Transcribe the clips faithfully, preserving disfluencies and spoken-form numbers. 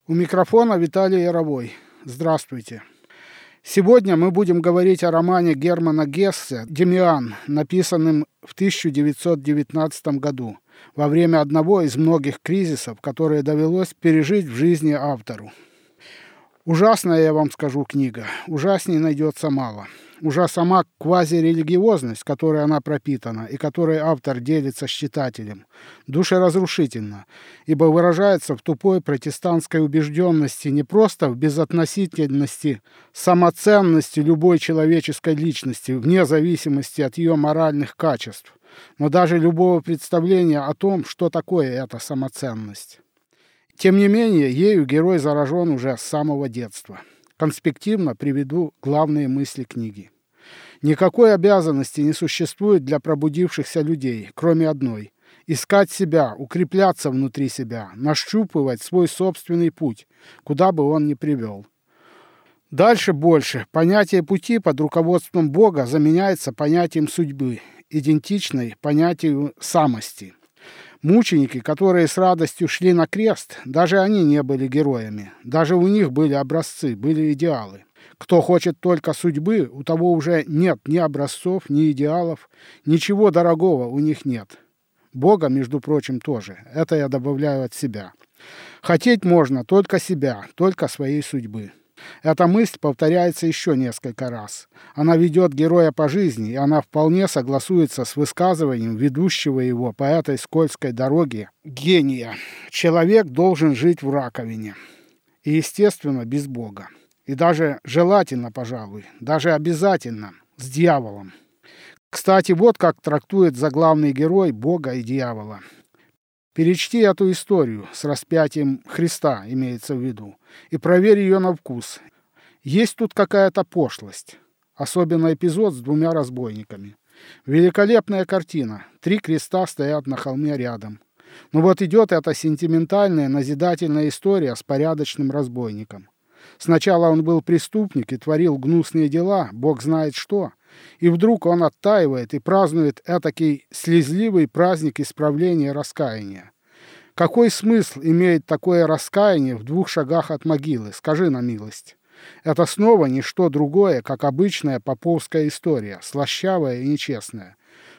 У микрофона Виталий Яровой. Здравствуйте. Сегодня мы будем говорить о романе Германа Гессе «Демиан», написанном в тысяча девятьсот девятнадцатом году, во время одного из многих кризисов, которые довелось пережить в жизни автору. Ужасная, я вам скажу, книга. Ужасней найдется мало. Уже сама квазирелигиозность, которой она пропитана и которой автор делится с читателем, душеразрушительна, ибо выражается в тупой протестантской убежденности не просто в безотносительности самоценности любой человеческой личности, вне зависимости от ее моральных качеств, но даже любого представления о том, что такое эта самоценность. Тем не менее, ею герой заражен уже с самого детства. Конспективно приведу главные мысли книги. Никакой обязанности не существует для пробудившихся людей, кроме одной – искать себя, укрепляться внутри себя, нащупывать свой собственный путь, куда бы он ни привел. Дальше больше. Понятие пути под руководством Бога заменяется понятием судьбы, идентичной понятию самости. Мученики, которые с радостью шли на крест, даже они не были героями. Даже у них были образцы, были идеалы. Кто хочет только судьбы, у того уже нет ни образцов, ни идеалов, ничего дорогого у них нет. Бога, между прочим, тоже. Это я добавляю от себя. Хотеть можно только себя, только своей судьбы. Эта мысль повторяется еще несколько раз. Она ведет героя по жизни, и она вполне согласуется с высказыванием ведущего его по этой скользкой дороге гения. Человек должен жить в раковине. И, естественно, без Бога. И даже желательно, пожалуй, даже обязательно с дьяволом. Кстати, вот как трактует заглавный герой Бога и дьявола. Перечти эту историю с распятием Христа, имеется в виду, и проверь ее на вкус. Есть тут какая-то пошлость, особенно эпизод с двумя разбойниками. Великолепная картина. Три креста стоят на холме рядом. Но вот идет эта сентиментальная, назидательная история с порядочным разбойником. Сначала он был преступник и творил гнусные дела, бог знает что, и вдруг он оттаивает и празднует этакий слезливый праздник исправления и раскаяния. Какой смысл имеет такое раскаяние в двух шагах от могилы, скажи на милость? Это снова не что другое, как обычная поповская история, слащавая и нечестная,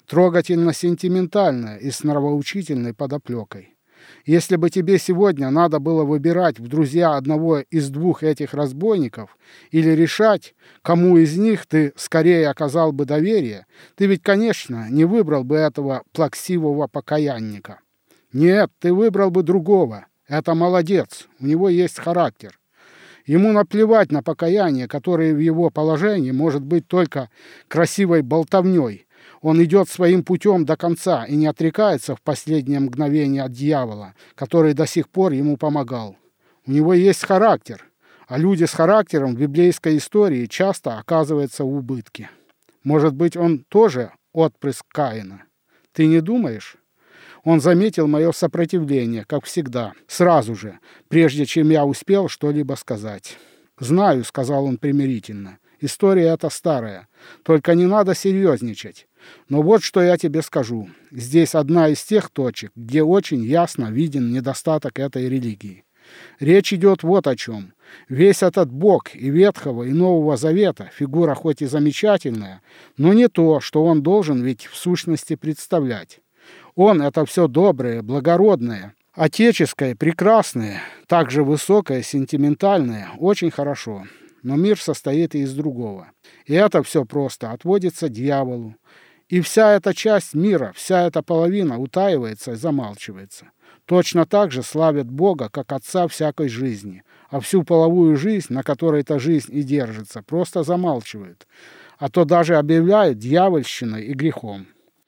трогательно-сентиментальная и с нравоучительной подоплекой. Если бы тебе сегодня надо было выбирать в друзья одного из двух этих разбойников или решать, кому из них ты скорее оказал бы доверие, ты ведь, конечно, не выбрал бы этого плаксивого покаянника. Нет, ты выбрал бы другого. Это молодец, у него есть характер. Ему наплевать на покаяние, которое в его положении может быть только красивой болтовней. Он идет своим путем до конца и не отрекается в последнее мгновение от дьявола, который до сих пор ему помогал. У него есть характер, а люди с характером в библейской истории часто оказываются в убытке. Может быть, он тоже отпрыск Каина? Ты не думаешь? Он заметил мое сопротивление, как всегда, сразу же, прежде чем я успел что-либо сказать. «Знаю», — сказал он примирительно, — «история эта старая, только не надо серьезничать. Но вот что я тебе скажу. Здесь одна из тех точек, где очень ясно виден недостаток этой религии. Речь идет вот о чем. Весь этот Бог и Ветхого, и Нового Завета, фигура хоть и замечательная, но не то, что он должен ведь в сущности представлять. Он — это все доброе, благородное, отеческое, прекрасное, также высокое, сентиментальное, очень хорошо. Но мир состоит и из другого. И это все просто отводится дьяволу. И вся эта часть мира, вся эта половина утаивается и замалчивается. Точно так же славят Бога, как Отца всякой жизни, а всю половую жизнь, на которой эта жизнь и держится, просто замалчивают, а то даже объявляют дьявольщиной и грехом.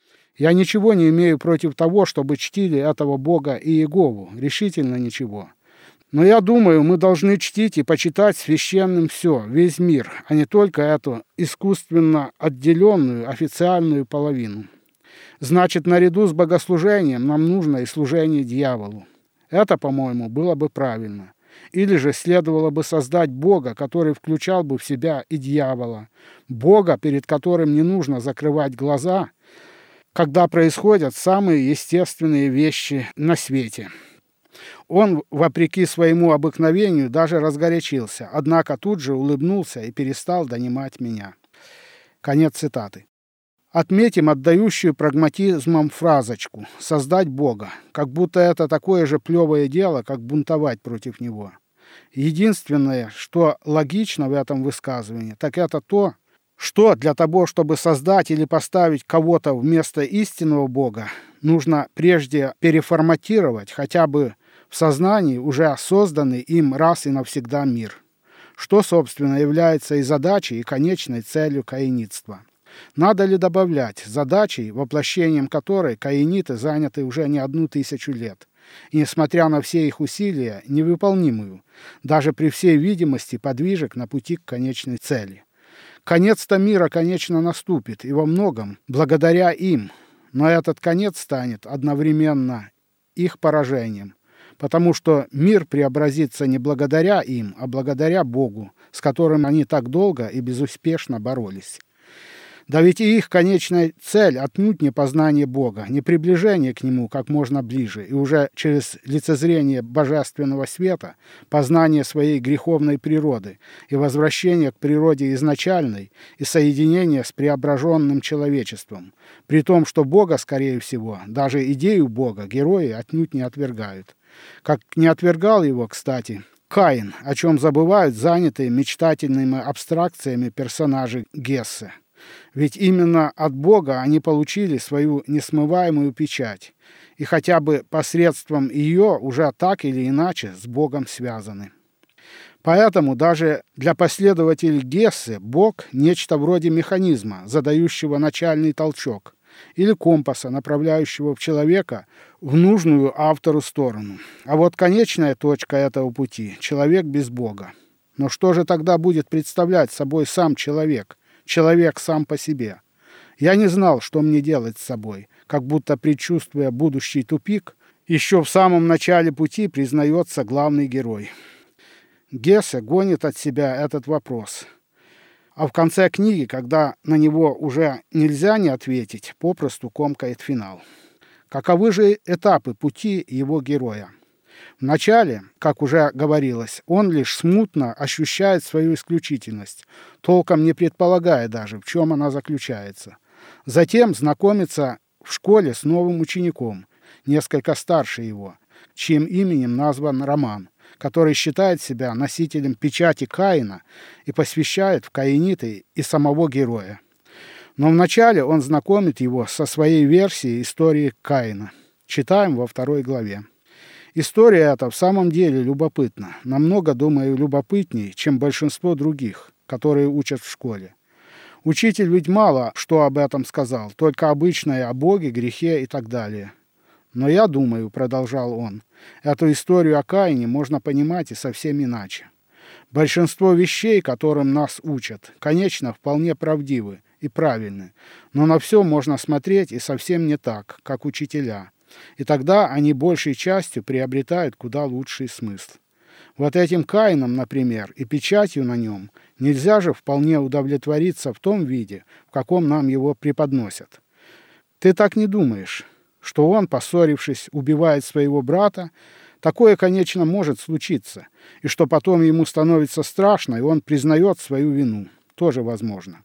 Я ничего не имею против того, чтобы чтили этого Бога и Иегову, решительно ничего. Но я думаю, мы должны чтить и почитать священным все, весь мир, а не только эту искусственно отделенную официальную половину. Значит, наряду с богослужением нам нужно и служение дьяволу. Это, по-моему, было бы правильно. Или же следовало бы создать Бога, который включал бы в себя и дьявола. Бога, перед которым не нужно закрывать глаза, когда происходят самые естественные вещи на свете. Он, вопреки своему обыкновению, даже разгорячился, однако тут же улыбнулся и перестал донимать меня. Конец цитаты. Отметим отдающую прагматизмом фразочку «создать Бога», как будто это такое же плевое дело, как бунтовать против Него. Единственное, что логично в этом высказывании, так это то, что для того, чтобы создать или поставить кого-то вместо истинного Бога, нужно прежде переформатировать хотя бы в сознании уже созданный им раз и навсегда мир, что, собственно, является и задачей, и конечной целью каинитства. Надо ли добавлять задачей, воплощением которой каиниты заняты уже не одну тысячу лет, и, несмотря на все их усилия, невыполнимую, даже при всей видимости подвижек на пути к конечной цели. Конец-то мира, конечно, наступит, и во многом благодаря им, но этот конец станет одновременно их поражением, потому что мир преобразится не благодаря им, а благодаря Богу, с которым они так долго и безуспешно боролись. Да ведь и их конечная цель отнюдь не познание Бога, не приближение к Нему как можно ближе, и уже через лицезрение божественного света, познание своей греховной природы и возвращение к природе изначальной и соединение с преображенным человечеством, при том, что Бога, скорее всего, даже идею Бога герои отнюдь не отвергают. Как не отвергал его, кстати, Каин, о чем забывают занятые мечтательными абстракциями персонажи Гессе. Ведь именно от Бога они получили свою несмываемую печать, и хотя бы посредством ее уже так или иначе с Богом связаны. Поэтому даже для последователей Гессе Бог – нечто вроде механизма, задающего начальный толчок, или компаса, направляющего в человека в нужную автору сторону. А вот конечная точка этого пути – человек без Бога. Но что же тогда будет представлять собой сам человек? Человек сам по себе. Я не знал, что мне делать с собой, как будто предчувствуя будущий тупик, еще в самом начале пути признается главный герой. Гессе гонит от себя этот вопрос. А в конце книги, когда на него уже нельзя не ответить, попросту комкает финал. Каковы же этапы пути его героя? Вначале, как уже говорилось, он лишь смутно ощущает свою исключительность, толком не предполагая даже, в чем она заключается. Затем знакомится в школе с новым учеником, несколько старше его, чьим именем назван Роман, который считает себя носителем печати Каина и посвящает в каиниты и самого героя. Но вначале он знакомит его со своей версией истории Каина. Читаем во второй главе. История эта в самом деле любопытна, намного, думаю, любопытнее, чем большинство других, которые учат в школе. Учитель ведь мало что об этом сказал, только обычное о Боге, грехе и так далее. Но я думаю, продолжал он, эту историю о Каине можно понимать и совсем иначе. Большинство вещей, которым нас учат, конечно, вполне правдивы и правильны, но на все можно смотреть и совсем не так, как учителя. И тогда они большей частью приобретают куда лучший смысл. Вот этим Каином, например, и печатью на нем нельзя же вполне удовлетвориться в том виде, в каком нам его преподносят. Ты так не думаешь, что он, поссорившись, убивает своего брата? Такое, конечно, может случиться, и что потом ему становится страшно, и он признает свою вину. Тоже возможно.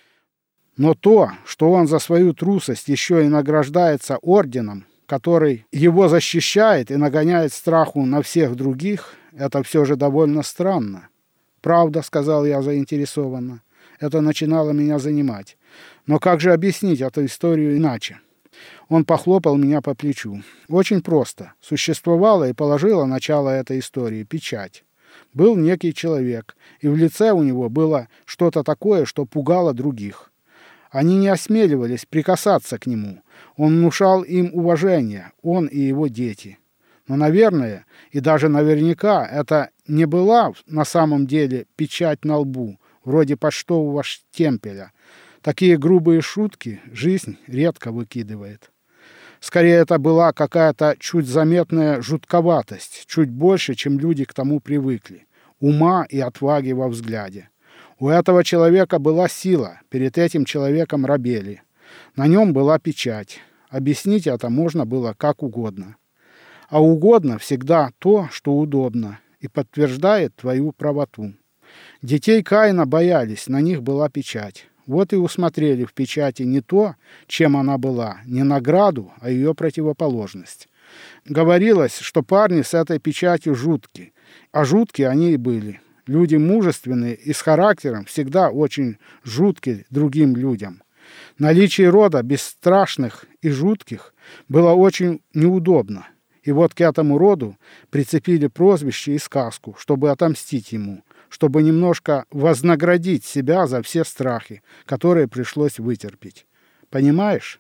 Но то, что он за свою трусость еще и награждается орденом, который его защищает и нагоняет страху на всех других, это все же довольно странно. «Правда», — сказал я заинтересованно. Это начинало меня занимать. Но как же объяснить эту историю иначе? Он похлопал меня по плечу. Очень просто. Существовала и положила начало этой истории печать. Был некий человек, и в лице у него было что-то такое, что пугало других. Они не осмеливались прикасаться к нему. Он внушал им уважение, он и его дети. Но, наверное, и даже наверняка, это не была на самом деле печать на лбу, вроде почтового штемпеля. Такие грубые шутки жизнь редко выкидывает. Скорее, это была какая-то чуть заметная жутковатость, чуть больше, чем люди к тому привыкли, ума и отваги во взгляде. У этого человека была сила, перед этим человеком рабели. На нем была печать. Объяснить это можно было как угодно. а угодно всегда то, что удобно, и подтверждает твою правоту. Детей Каина боялись, на них была печать. Вот и усмотрели в печати не то, чем она была, не награду, а ее противоположность. Говорилось, что парни с этой печатью жуткие, а жуткие они и были. Люди мужественные и с характером всегда очень жуткие другим людям. Наличие рода бесстрашных и жутких было очень неудобно. И вот к этому роду прицепили прозвище и сказку, чтобы отомстить ему, чтобы немножко вознаградить себя за все страхи, которые пришлось вытерпеть. Понимаешь?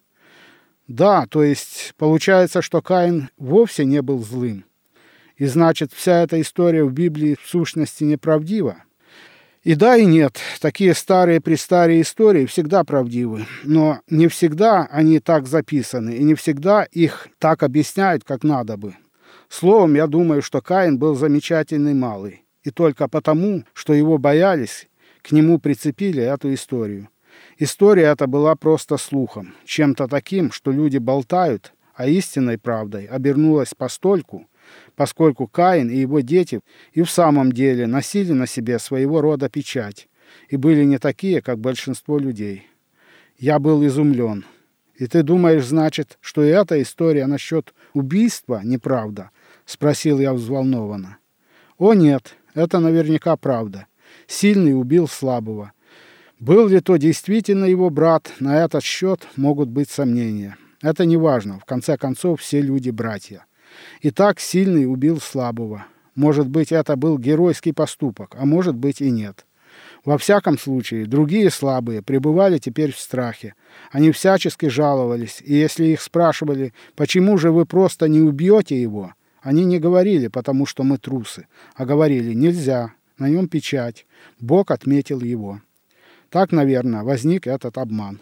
Да, то есть получается, что Каин вовсе не был злым. И значит, вся эта история в Библии в сущности неправдива. И да, и нет. Такие старые-престарые истории всегда правдивы. Но не всегда они так записаны, и не всегда их так объясняют, как надо бы. Словом, я думаю, что Каин был замечательный малый. И только потому, что его боялись, к нему прицепили эту историю. История эта была просто слухом, чем-то таким, что люди болтают, а истинной правдой обернулась постольку, поскольку Каин и его дети и в самом деле носили на себе своего рода печать и были не такие, как большинство людей. Я был изумлен. «И ты думаешь, значит, что и эта история насчет убийства неправда?» — спросил я взволнованно. «О нет, это наверняка правда. Сильный убил слабого. Был ли то действительно его брат, на этот счет могут быть сомнения. Это не важно, в конце концов все люди братья. Итак, сильный убил слабого. Может быть, это был геройский поступок, а может быть и нет. Во всяком случае, другие слабые пребывали теперь в страхе. Они всячески жаловались, и если их спрашивали, почему же вы просто не убьете его, они не говорили, потому что мы трусы, а говорили, нельзя, на нем печать, Бог отметил его. Так, наверное, возник этот обман.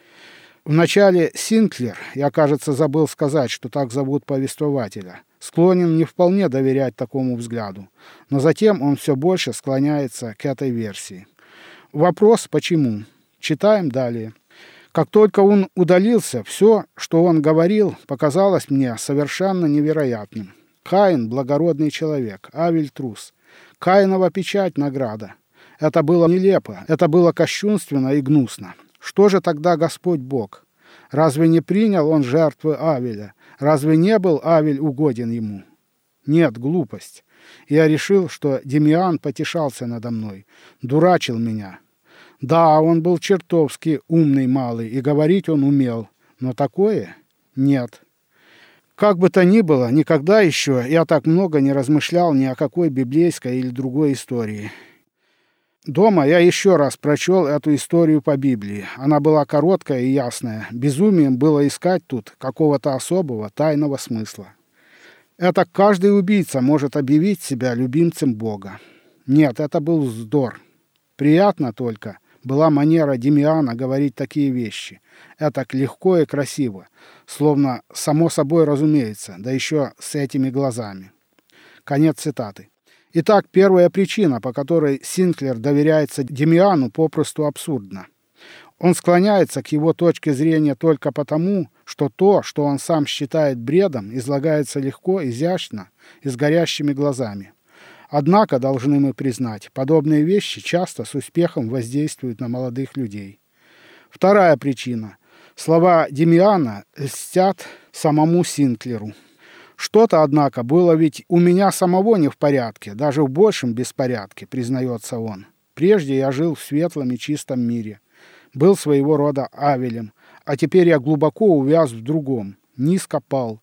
Вначале Синклер, я, кажется, забыл сказать, что так зовут повествователя, склонен не вполне доверять такому взгляду, но затем он все больше склоняется к этой версии. Вопрос «почему?» Читаем далее. Как только он удалился, все, что он говорил, показалось мне совершенно невероятным. Каин – благородный человек, Авель – трус. Каинова печать – награда. Это было нелепо, это было кощунственно и гнусно. Что же тогда Господь Бог? Разве не принял он жертвы Авеля? Разве не был Авель угоден ему? Нет, глупость. Я решил, что Демиан потешался надо мной, дурачил меня. Да, он был чертовски умный малый, и говорить он умел, но такое нет. Как бы то ни было, никогда еще я так много не размышлял ни о какой библейской или другой истории. Дома я еще раз прочел эту историю по Библии. Она была короткая и ясная. Безумием было искать тут какого-то особого тайного смысла. Это каждый убийца может объявить себя любимцем Бога. Нет, это был вздор. Приятно только была манера Демиана говорить такие вещи. Это легко и красиво, словно само собой разумеется, да еще с этими глазами. Конец цитаты. Итак, первая причина, по которой Синклер доверяется Демиану, попросту абсурдна. Он склоняется к его точке зрения только потому, что то, что он сам считает бредом, излагается легко, изящно и с горящими глазами. Однако, должны мы признать, подобные вещи часто с успехом воздействуют на молодых людей. Вторая причина. Слова Демиана льстят самому Синклеру. Что-то, однако, было ведь у меня самого не в порядке, даже в большем беспорядке, признается он. Прежде я жил в светлом и чистом мире, был своего рода Авелем, а теперь я глубоко увяз в другом, низко пал.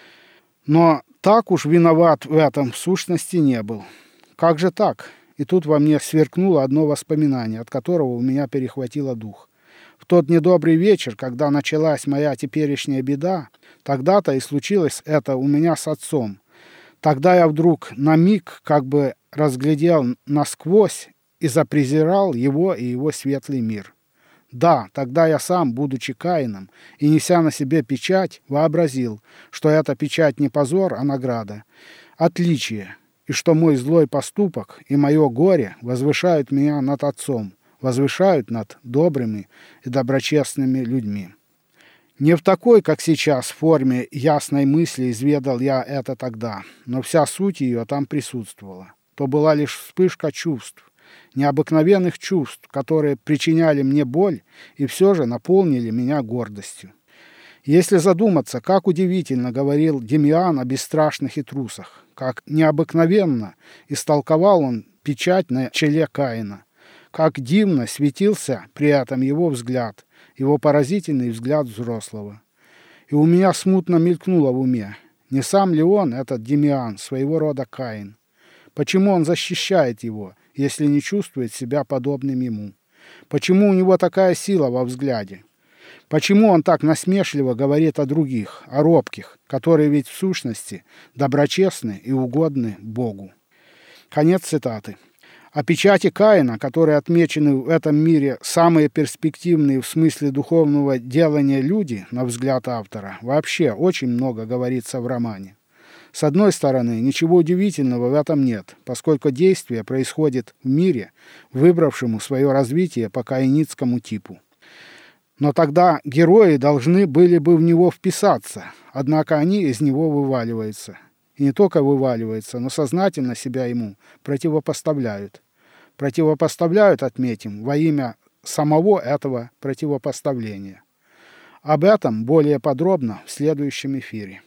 Но так уж виноват в этом в сущности не был. Как же так? И тут во мне сверкнуло одно воспоминание, от которого у меня перехватило дух. В тот недобрый вечер, когда началась моя теперешняя беда, тогда-то и случилось это у меня с отцом. Тогда я вдруг на миг как бы разглядел насквозь и запрезирал его и его светлый мир. Да, тогда я сам, будучи Каином и неся на себе печать, вообразил, что эта печать не позор, а награда, отличие, и что мой злой поступок и мое горе возвышают меня над отцом, возвышают над добрыми и доброчестными людьми. Не в такой, как сейчас, форме ясной мысли изведал я это тогда, но вся суть ее там присутствовала. То была лишь вспышка чувств, необыкновенных чувств, которые причиняли мне боль и все же наполнили меня гордостью. Если задуматься, как удивительно говорил Демиан о бесстрашных и трусах, как необыкновенно истолковал он печать на челе Каина, как дивно светился при этом его взгляд, его поразительный взгляд взрослого. И у меня смутно мелькнуло в уме, не сам ли он, этот Демиан, своего рода Каин? Почему он защищает его, если не чувствует себя подобным ему? Почему у него такая сила во взгляде? Почему он так насмешливо говорит о других, о робких, которые ведь в сущности доброчестны и угодны Богу? Конец цитаты. О печати Каина, которые отмечены в этом мире самые перспективные в смысле духовного делания люди, на взгляд автора, вообще очень много говорится в романе. С одной стороны, ничего удивительного в этом нет, поскольку действие происходит в мире, выбравшему свое развитие по каиницкому типу. Но тогда герои должны были бы в него вписаться, однако они из него вываливаются. И не только вываливаются, но сознательно себя ему противопоставляют. Противопоставляют, отметим, во имя самого этого противопоставления. Об этом более подробно в следующем эфире.